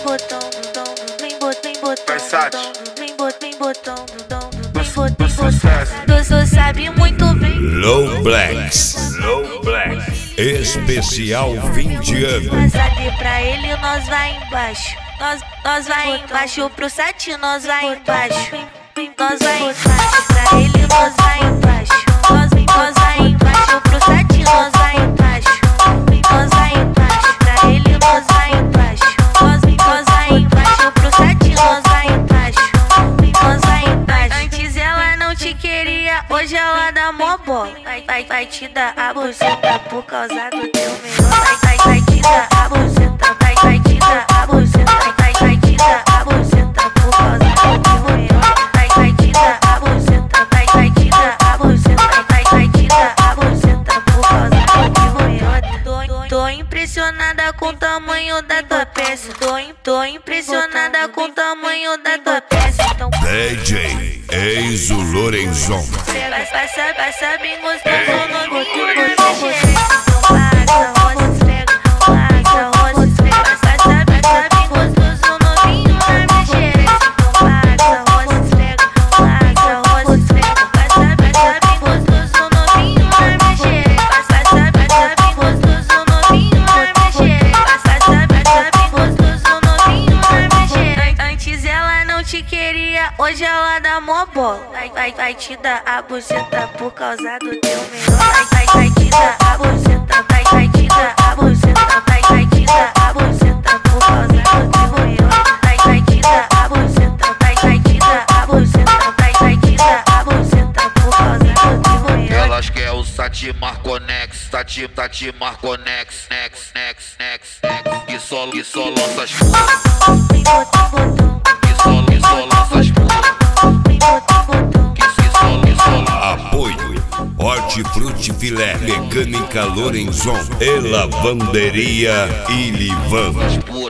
Versace. Tu sabe muito bem. Low Blacks. Especial fim de ano. Mas ali pra ele nós vai embaixo. Nós vai embaixo pro sete, nós vai embaixo. Nós vai embaixo pra ele, nós vai embaixo. Nós vai embaixo pro sete, nós vai embaixo. Nós vai embaixo pra ele, nós vai embaixo. Nós vai embaixo pro sete, nós vai embaixo. Nós vai embaixo. Antes ela não te queria, hoje ela dá mó bola. Vai te dar a buceta por causa do teu melhor. Vai te dar a buceta, vai te dar a buceta, vai te dar a buceta por causa do teu melhor. Vai te dar a buceta, vai te dar a buceta, vai te dar a buceta por causa do teu melhor. Tô impressionada com o tamanho da tua peça. Tô impressionada com o tamanho da tua peça. Então DJ Enzo Lorenzon. Passa bem gostoso no novinho na minha xereca. Então passa, roça, esfrega. Passa, roça, esfrega. Passa bem gostoso no novinho na minha xereca. Então passa, roça, esfrega. Passa, roça, esfrega. Passa bem gostoso no novinho na minha xereca. Passa bem gostoso no novinho na minha xereca. Passa bem gostoso no novinho na minha xereca. Antes ela não te queria, hoje ela dá mó bola. Vai te dar a buceta por causa do teu melhor. Vai te dar a buceta, vai te dar a buceta, vai te dar a buceta por causa do teu melhor. Vai te dar a buceta, vai te dar a buceta, vai te dar a buceta por causa do teu melhor. Elas quer o Sati Marconex, Tati Marconex, next. Que só lança as putas. Que só lança as putas. Apoio Hortifruti Filé, Mecânica Lorenzon e Lavanderia Ilivan.